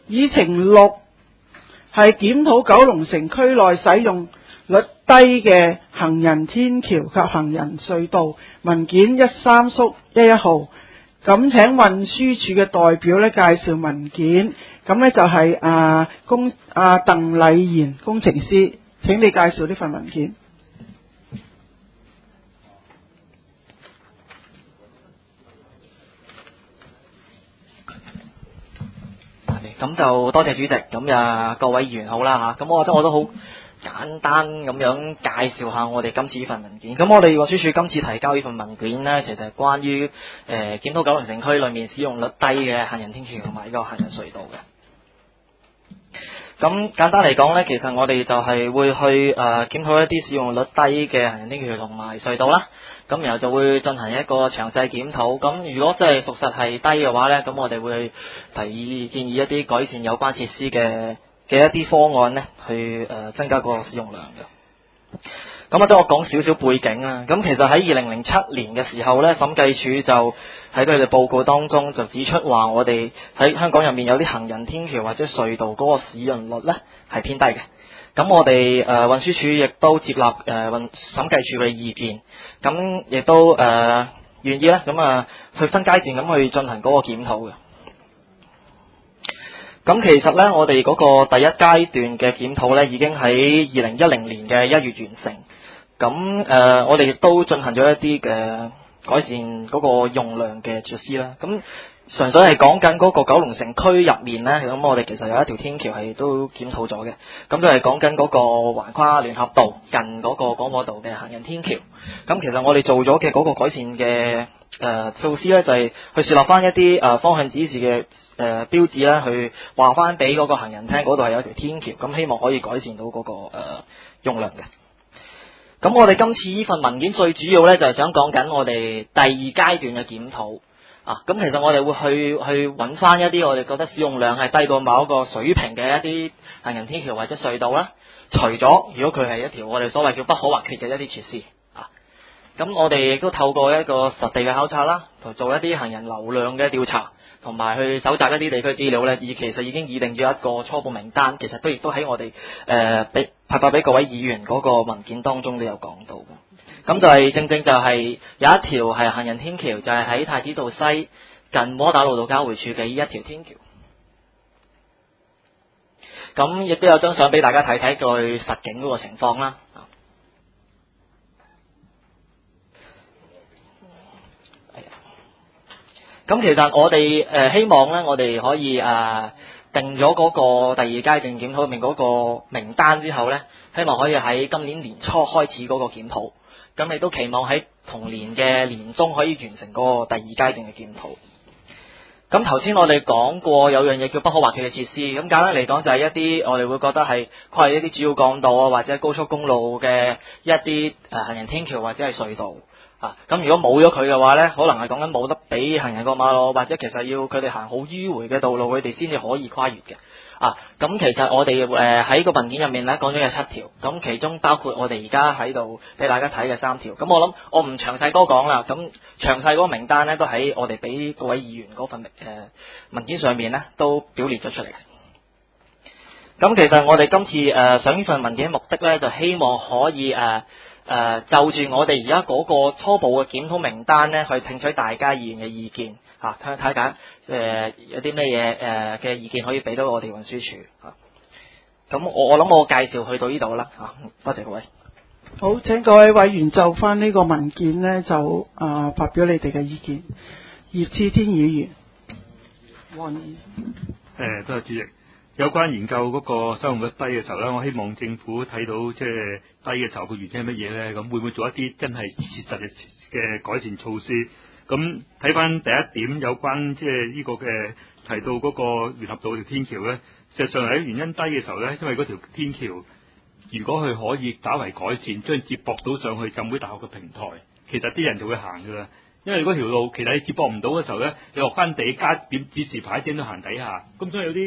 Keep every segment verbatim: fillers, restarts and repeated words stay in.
議程六係檢討九龍城區內使用率低嘅行人天橋及行人隧道，文件一三縮一一號。咁請運輸署嘅代表咧介紹文件。咁咧就係啊工啊鄧禮賢工程師，請你介紹呢份文件。 咁就多謝主席，咁啊各位議員好啦嚇，咁我覺得我都好簡單咁樣介紹下我哋今次呢份文件。咁我哋運輸署今次提交呢份文件呢，其實係關於誒、呃、檢討九龍城區裏面使用率低嘅行人天橋同埋呢個行人隧道嘅。咁簡單嚟講呢，其實我哋就係會去誒、呃、檢討一啲使用率低嘅行人天橋同埋隧道啦。咁然後就會進行一個詳細檢討。咁如果真係屬實係低嘅話呢，咁我哋會提議建議一啲改善有關設施嘅嘅一啲方案呢，去誒、呃、增加個使用量嘅。咁啊，等我講少少背景啦。咁其實喺二零零七年嘅時候呢，審計署就喺佢哋報告當中就指出話，我哋喺香港入面有啲行人天橋或者隧道嗰個使用率呢係偏低嘅。咁我哋誒運輸署亦都接納誒運審計署嘅意見，咁亦都誒、呃、願意咧，咁啊去分階段咁去進行嗰個檢討嘅。咁其實咧，我哋嗰個第一階段嘅檢討咧，已經喺二零一零年嘅一月完成。咁誒、呃，我哋亦都進行咗一啲嘅改善嗰個用量嘅措施啦。咁純粹係講緊嗰個九龍城區入面呢，咁我哋其實有一條天橋係都檢討咗嘅，咁就係講緊嗰個橫跨聯合道近嗰個廣播道嘅行人天橋。咁其實我哋做咗嘅嗰個改善嘅誒、呃、措施呢，就係、是、去樹立翻一啲誒、呃、方向指示嘅誒、呃、標誌啦，去話翻俾嗰個行人聽嗰度係有一條天橋，咁希望可以改善到嗰、那個誒、呃、用量嘅。咁我哋今次呢份文件最主要呢，就係、是、想講緊我哋第二階段嘅檢討。啊，咁其實我哋會去去揾翻一啲我哋覺得使用量係低過某一個水平嘅一啲行人天橋或者隧道啦。除咗如果佢係一條我哋所謂叫不可或缺嘅一啲設施啊，咁我哋亦都透過一個實地嘅考察啦，同做一啲行人流量嘅調查，同埋去搜集一啲地區資料呢，而其實已經擬定咗一個初步名單。其實都亦都喺我哋誒俾派發俾各位議員嗰個文件當中都有講到嘅。咁就係正正就係有一條係行人天橋，就係、是、喺太子道西近窩打老道交匯處嘅呢一條天橋。咁亦都有張相俾大家睇睇佢實景嗰個情況啦。咁其實我哋誒、呃、希望咧，我哋可以誒、呃、定咗嗰個第二階段檢討入面嗰個名單之後咧，希望可以喺今年年初開始嗰個檢討。咁亦都期望喺同年嘅年中可以完成嗰個第二階段嘅檢討。咁頭先我哋講過有樣嘢叫不可或缺嘅設施，咁簡單嚟講就係一啲我哋會覺得係跨越一啲主要幹道啊或者高速公路嘅一啲誒行人天橋或者係隧道啊。咁如果冇咗佢嘅話呢，可能係講緊冇得俾行人過馬路，或者其實要佢哋行好迂迴嘅道路，佢哋先至可以跨越嘅。啊，咁其實我哋誒喺個文件入面咧講咗有七條，咁其中包括我哋而家喺度俾大家睇嘅三條。咁我諗我唔詳細多講啦，咁詳細嗰個名單咧都喺我哋俾各位議員嗰份誒、呃、文件上面咧都表列咗出嚟。咁其實我哋今次誒上呢份文件嘅目的咧，就希望可以誒誒、呃呃、就住我哋而家嗰個初步嘅檢討名單咧，去聽取大家議員嘅意見。啊，睇睇下誒有啲咩嘢誒嘅意見可以俾到我哋運輸署啊。咁我我諗我介紹去到呢度啦嚇，多謝各位。 好，請各位委員就翻呢個文件呢，就啊、呃、發表你哋嘅意見。葉志天議員，黃議員。 誒，多謝主席。有關研究嗰個使用率低嘅時候咧，我希望政府睇到即係低嘅時候個原因係乜嘢咧？咁會唔會做一啲真係切實嘅嘅改善措施？咁睇翻第一點有關即係呢個嘅提到嗰個聯合道條天橋咧，事實上喺原因低嘅時候咧，因為嗰條天橋如果佢可以稍為改善，將接駁到上去浸會大學嘅平台，其實啲人就會行噶啦。因為嗰條路其實你接駁唔到嘅時候咧，你落翻地加點指示牌點都行底下，咁所以有啲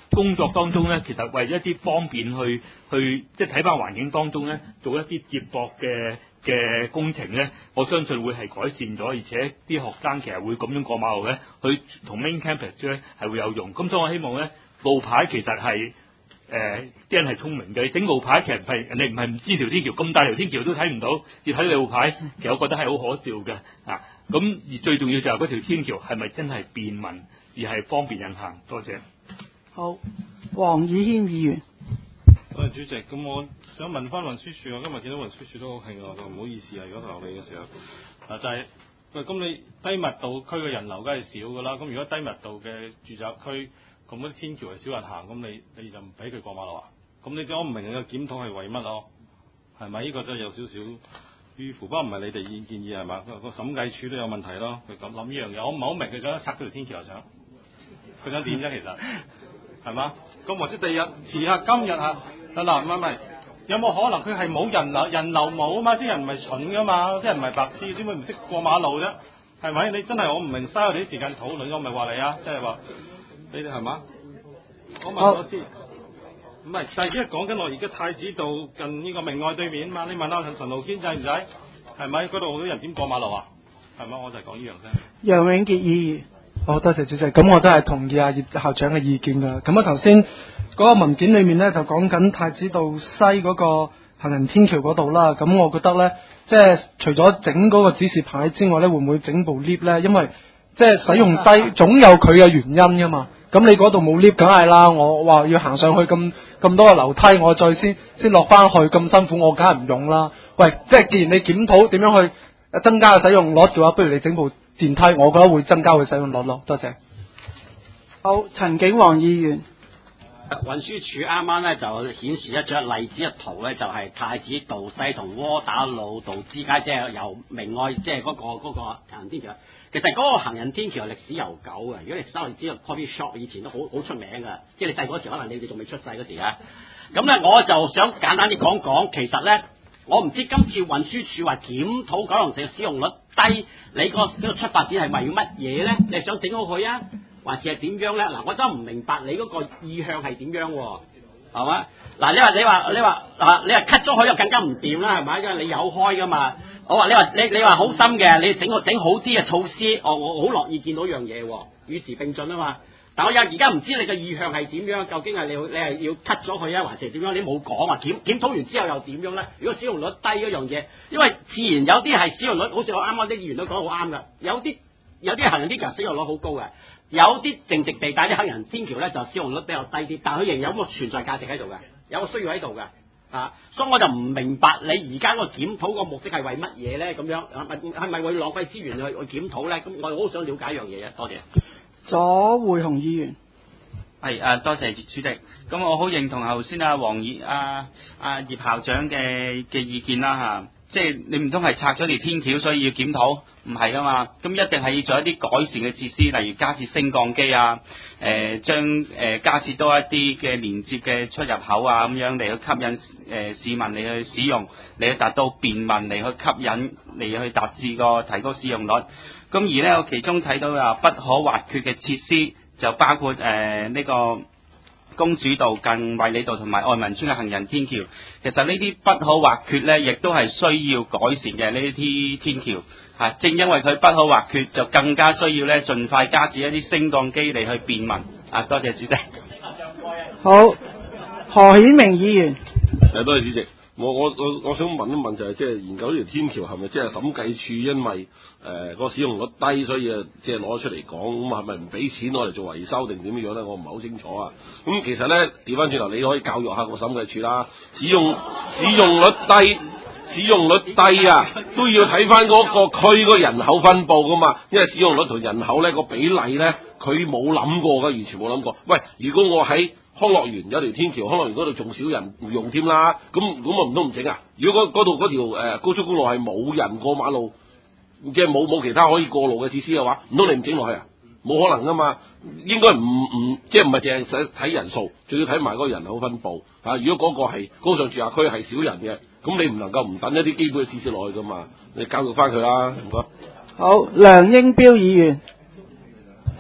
工作當中咧，其實為一啲方便去去即係睇翻環境當中咧，做一啲接駁嘅嘅工程咧，我相信會係改善咗，而且啲學生其實會咁樣過馬路咧，佢同 main campus 咧係會有用。咁所以我希望咧，路牌其實係。誒啲人係聰明嘅，你整路牌其實唔係人哋唔係唔知條天橋咁大條天橋都睇唔到，要睇路牌，其實我覺得係好可笑嘅啊！咁而最重要就係嗰條天橋係咪真係便民而係方便人行？多謝。 好，黃以軒議員。 多謝主席，咁我想問翻運輸署，我今日見到運輸署都好興啊，唔好意思啊，如果留你嘅時候，嗱就係、是、喂，咁你低密度區嘅人流梗係少㗎啦，咁如果低密度嘅住宅區。咁嗰啲天橋係少人行，咁你你就唔俾佢過馬路啊？咁你我唔明你嘅檢討係為乜咯？係咪呢個真係有少少迂腐？不過唔係你哋意建議係嘛？個審計處都有問題咯。佢咁諗呢樣嘢，我唔係好明佢想拆咗條天橋又想，佢想點啫？其實係嘛？咁或者第日遲下今日啊，嗱唔係唔係，有冇可能佢係冇人流人流冇啊嘛？啲人唔係蠢噶嘛，啲人唔係白痴，點會唔識過馬路啫？係咪？你真係我唔明，嘥我哋啲時間討論，我咪話你啊，即係話。你哋係嘛？我問我知，唔係，但係而家講緊我而家太子道近呢個明愛對面嘛？你問下陳陳浩堅制唔使？係咪？嗰度好多人點過馬路啊？係咪？我就係講呢樣啫。 楊永傑議員， 好多謝主席。咁我真係同意阿葉校長嘅意見㗎。咁啊頭先嗰個文件裏面咧就講緊太子道西嗰個行人天橋嗰度啦。咁我覺得咧，即係除咗整嗰個指示牌之外咧，會唔會整部 lift 咧？因為即係使用低，總有佢嘅原因㗎嘛。咁你嗰度冇 lift，梗係啦。我話要行上去咁咁多個樓梯，我再先先落翻去咁辛苦，我梗係唔用啦。喂，即係既然你檢討點樣去增加個使用率嘅話，不如你整部電梯，我覺得會增加佢使用率咯。多謝。 好，陳景黃議員。 運輸署啱啱咧就顯示一張例子嘅圖咧，就係、是、太子道西同窩打老道之間，即係由明愛即係嗰個嗰、那個行人天橋。其實嗰個行人天橋係歷史悠久嘅。如果你稍微知道 coffee shop 以前都好好出名㗎，即係你細個嗰時可能你哋仲未出世嗰時啊。咁咧我就想簡單啲講講，其實咧我唔知今次運輸署話檢討九龍城嘅使用率低，你個個出發點係為乜嘢咧？你係想整好佢啊？還是係點樣咧？嗱，我真唔明白你嗰個意向係點樣喎？係嘛？嗱，你話你話你話嗱，你話 cut 咗佢又更加唔掂啦，係咪？因為你有開噶嘛。我話你話你你話好心嘅，你整個整好啲嘅措施，我我好樂意見到樣嘢喎，與時並進啊嘛。但我又而家唔知你嘅意向係點樣，究竟係你你係要 cut 咗佢啊，還是點樣？你冇講啊，檢檢討完之後又點樣咧？如果使用率低嗰樣嘢，因為自然有啲係使用率，好似我啱啱啲議員都講得好啱㗎，有啲有啲行人天橋使用率好高嘅。有啲正直地帶啲行人天橋咧就使用率比較低啲，但係佢仍有個存在價值喺度嘅，有個需要喺度嘅啊，所以我就唔明白你而家個檢討個目的係為乜嘢咧？咁樣係咪會浪費資源去去檢討咧？咁我好想了解一樣嘢啊！多謝。 左會雄議員。 係誒，多謝主席。咁我好認同頭先阿黃議阿阿葉校長嘅嘅意見啦嚇。即係你唔通係拆咗條天橋，所以要檢討？唔係噶嘛，咁一定係要做一啲改善嘅設施，例如加設升降機啊，誒將誒加設多一啲嘅連接嘅出入口啊，咁樣嚟去吸引誒、呃、市民嚟去使用，嚟去達到便民，嚟去吸引，嚟去達至個提高使用率。咁而呢，我其中睇到啊不可或缺嘅設施，就包括誒呢、呃這個公主道、近衛理道同埋愛民村嘅行人天橋。其實呢啲不可或缺呢，亦都係需要改善嘅呢啲天橋。啊，正因為佢不可或缺，就更加需要咧盡快加設一啲升降機嚟去便民。啊，多謝主席。 好，何顯明議員。 誒，多謝主席。我我我我想問一問就係、是，即係研究呢條天橋係咪即係審計處因為誒、呃那個使用率低，所以啊即係攞出嚟講，咁係咪唔俾錢攞嚟做維修定點樣咧？我唔係好清楚啊。咁其實咧調翻轉頭，你可以教育下個審計處啦。使用使用率低。使用率低啊，都要睇翻嗰個區個人口分佈噶嘛，因為使用率同人口咧個比例咧，佢冇諗過噶，完全冇諗過。喂，如果我喺康樂園有條天橋，康樂園嗰度仲少人用添啦，咁咁我唔通唔整啊？如果嗰度嗰條誒高速公路係冇人過馬路，即係冇冇其他可以過路嘅設施嘅話，唔通你唔整落去啊？冇可能噶嘛，應該唔唔即係唔係淨係使睇人數，仲要睇埋嗰個人口分佈啊！如果嗰個係高尚住宅區係少人嘅，咁你唔能夠唔等一啲基本嘅設施落去噶嘛？你教育翻佢啦，唔該。 好，梁英彪議員。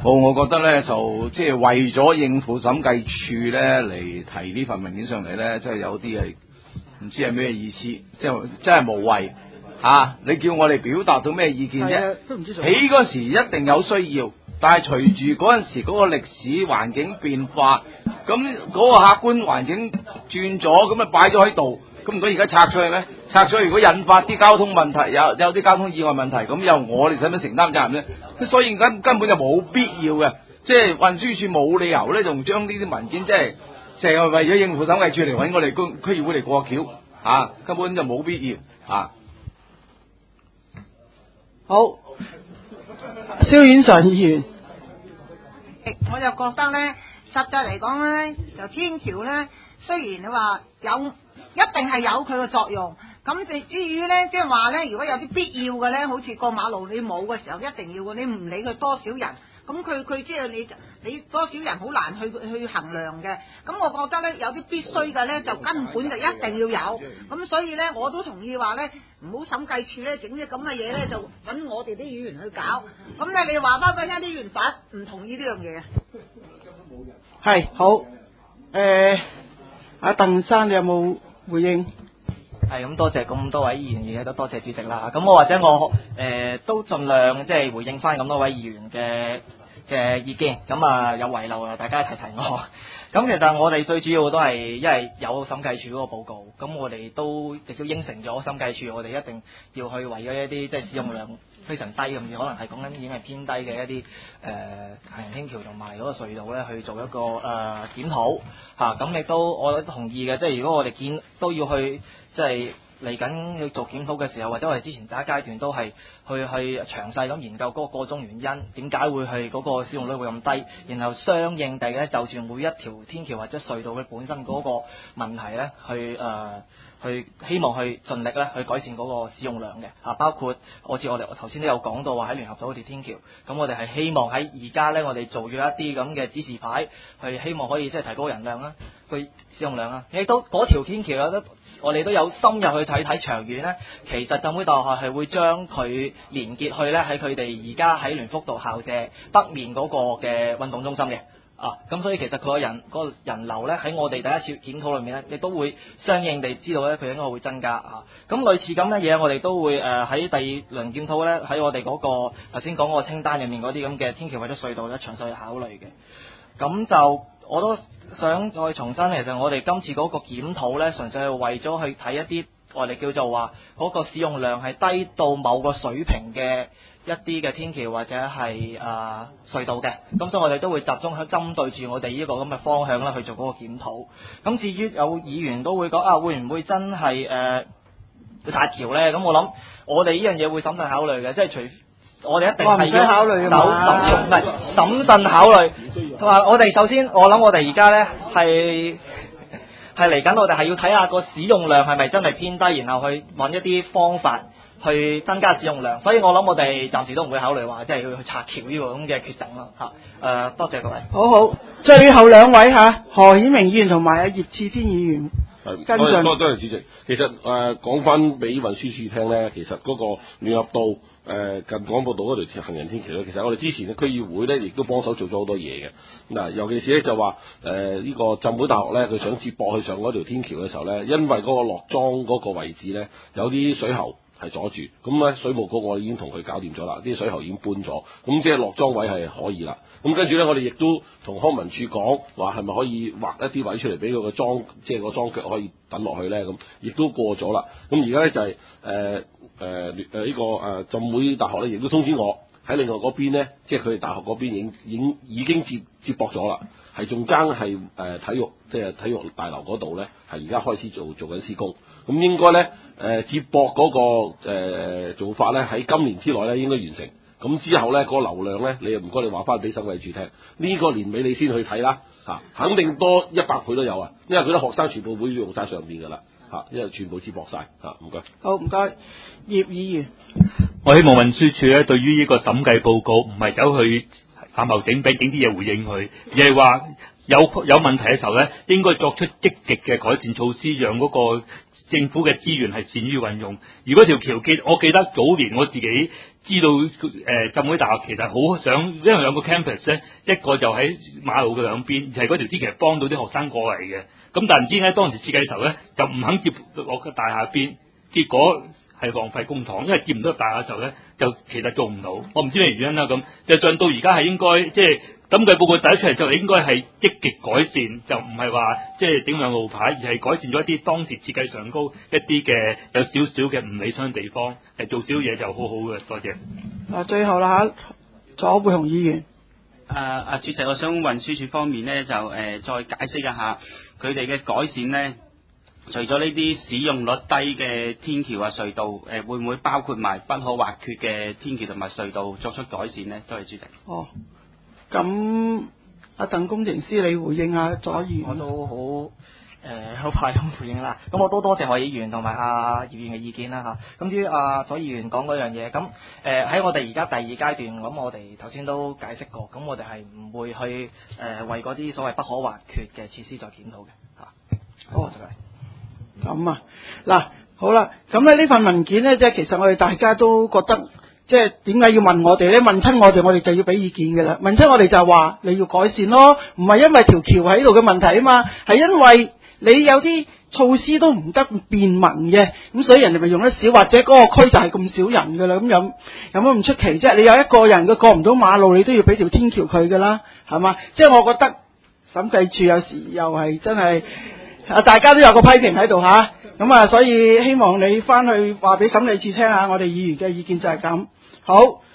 冇，我覺得咧就即係為咗應付審計處咧嚟提呢份文件上嚟咧，即係有啲係唔知係咩意思，即係真係無謂嚇、啊。你叫我哋表達到咩意見啫？起嗰時一定有需要，但係隨住嗰陣時嗰個歷史環境變化，咁嗰個客觀環境轉咗，咁啊擺咗喺度，咁唔通而家拆出去咩？拆咗如果引發啲交通問題，有有啲交通意外問題，咁由我哋使唔使承擔責任咧？所以根根本就冇必要嘅，即係運輸署冇理由咧，仲將呢啲文件即係淨係為咗應付審計處嚟揾我哋區區議會嚟過橋嚇、啊，根本就冇必要嚇。啊、 好，蕭婉常議員， 我就覺得咧，實際嚟講咧，就天橋咧，雖然你話有一定係有佢嘅作用。咁至至於咧，即係話咧，如果有啲必要嘅咧，好似過馬路你冇嘅時候一定要嘅，你唔理佢多少人，咁佢佢即係你你多少人好難去去衡量嘅。咁我覺得咧，有啲必須嘅咧，就根本就一定要有。咁所以咧，我都同意話咧，唔好審計處咧整啲咁嘅嘢咧，就揾我哋啲議員去搞。咁咧，你話翻俾啲議員反唔同意呢樣嘢？ 係好，誒、呃，阿鄧生你有冇回應？ 係咁，多謝咁多位議員，亦都多謝主席啦。咁我或者我誒、呃、都盡量即係回應翻咁多位議員嘅嘅意見。咁啊有遺漏啊，大家一齊提我。咁其實我哋最主要都係因為有審計處嗰個報告，咁我哋都亦都應承咗審計處，我哋一定要去為咗一啲即係使用量非常低，甚至可能係講緊已經係偏低嘅一啲誒行人天橋同埋嗰個隧道咧，去做一個誒、呃、檢討嚇。咁亦都我都同意嘅，即係如果我哋見都要去即係嚟緊要做檢討嘅時候，或者我哋之前第一階段都係去去詳細咁研究嗰個個中原因，點解會係嗰個使用率會咁低，然後相應地咧就住每一條天橋或者隧道嘅本身嗰個問題咧，去誒、呃、去希望去盡力咧去改善嗰個使用量嘅啊，包括好似我哋頭先都有講到話喺聯合道嗰條天橋，咁我哋係希望喺而家咧我哋做咗一啲咁嘅指示牌，去希望可以即係提高人量啦，去使用量啦，亦都嗰條天橋咧都。我哋都有深入去睇睇長遠呢，其實浸會大學係會將佢連結去呢喺佢哋而家喺聯福道校舍北面嗰個嘅運動中心嘅啊，咁所以其實佢個人嗰、嗰個人流呢，喺我哋第一次檢討裏面呢，亦都會相應地知道呢，佢應該會增加啊。咁類似咁嘅嘢，我哋都會誒喺、呃、第二輪檢討呢，喺我哋嗰、嗰個頭先講嗰個清單入面嗰啲咁嘅天橋或者隧道呢，詳細去考慮嘅。咁就我都想再重申，其實我哋今次嗰個檢討呢，純粹係為咗去睇一啲我哋叫做話嗰個使用量係低到某個水平嘅一啲嘅天橋或者係啊、呃、隧道嘅，咁所以我哋都會集中喺針對住我哋呢個咁嘅方向啦去做嗰個檢討。咁至於有議員都會講啊，會唔會真係誒拆橋呢？咁我諗我哋呢樣嘢會審慎考慮嘅，即係除。我哋一定係要考慮審審唔係審慎考慮。同埋我哋首先，我諗我哋而家咧係係嚟緊，我哋係要睇下個使用量係咪真係偏低，然後去揾一啲方法去增加使用量。所以我諗我哋暫時都唔會考慮話即係要去拆橋呢個咁嘅決定咯嚇。誒、呃，多謝各位。 好好，最後兩位嚇，何顯明議員同埋阿葉志天議員。跟進。 多多謝主席。其實誒講翻俾運輸署聽咧，其實嗰個聯合道誒、呃、近廣播道嗰條行人天橋咧，其實我哋之前嘅區議會咧，亦都幫手做咗好多嘢嘅。嗱，尤其是咧就話誒呢個浸會大學咧，佢想接駁去上嗰條天橋嘅時候咧，因為嗰個落莊嗰個位置咧有啲水喉係阻住，咁咧水務局我已經同佢搞掂咗啦，啲水喉已經搬咗，咁即係落莊位係可以啦。咁跟住咧，我哋亦都同康文署講話，係咪可以劃一啲位出嚟俾佢個樁，即係個樁腳可以等落去咧？咁亦都過咗啦。咁而家咧就係誒誒誒呢個誒浸會大學咧，亦都通知我喺另外嗰邊咧，即係佢哋大學嗰邊已經已經已經接接駁咗啦，係仲爭係誒體育即係體育大樓嗰度咧，係而家開始做做緊施工。咁應該咧誒、呃、接駁嗰、那個、呃、做法咧喺今年之內咧應該完成。咁之後咧，嗰、那個流量咧，你又唔該你話翻俾審計處聽，呢、這個年尾你先去睇啦，嚇、啊，肯定多一百倍都有啊，因為佢啲學生全部會用晒上邊噶啦，嚇、啊，因為全部接駁晒，嚇、啊，唔該。 好，唔該，葉議員。 我希望運輸署咧，對於呢個審計報告，唔係走去探頭整餅整啲嘢回應佢，而係話有有問題嘅時候咧，應該作出積極嘅改善措施，讓嗰個政府嘅資源係善於運用。如果條橋記，我記得早年我自己知道誒、呃、浸會大學其實好想，因為兩個 campus 咧，一個就喺馬路嘅兩邊，係嗰條天其實幫到啲學生過嚟嘅。咁但係唔知點解當時設計嘅時候咧，就唔肯接落個大廈邊，結果係浪費公帑，因為接唔到大廈嘅時候咧，就其實做唔到。我唔知咩原因啦咁，就上到而家係應該即係審計報告第一出嚟就應該係積極改善，就唔係話即係頂兩路牌，而係改善咗一啲當時設計上高一啲嘅有少少嘅唔理想嘅地方，係做少嘢就好好嘅。多謝。 啊，最後啦嚇，左貝雄議員。 誒啊，主席，我想運輸署方面咧就誒、呃、再解釋一下佢哋嘅改善咧。除咗呢啲使用率低嘅天橋啊隧道，誒、呃、會唔會包括埋不可或缺嘅天橋同埋隧道作出改善呢？多謝主席。 哦，咁阿鄧工程師，你回應下左議員。 我都好誒好快咁回應啦。咁我都多謝何議員同埋阿葉議員嘅意見啦嚇。咁至於阿左議員講嗰樣嘢，咁誒喺我哋而家第二階段，咁我哋頭先都解釋過，咁我哋係唔會去誒、呃、為嗰啲所謂不可或缺嘅設施再檢討嘅嚇。好，就係。 咁啊，嗱，好啦，咁咧呢份文件咧，即係其實我哋大家都覺得，即係點解要問我哋咧？問親我哋，我哋就要俾意見嘅啦。問親我哋就係話你要改善咯，唔係因為條橋喺度嘅問題啊嘛，係因為你有啲措施都唔得便民嘅，咁所以人哋咪用得少，或者嗰個區就係咁少人噶啦，咁有有乜唔出奇啫？你有一個人佢過唔到馬路，你都要俾條天橋佢噶啦，係嘛？即係我覺得審計處有時又係真係。啊！大家都有個批評喺度吓，咁啊，所以希望你翻去話俾審計處聽下，我哋議員嘅意見就係咁。好。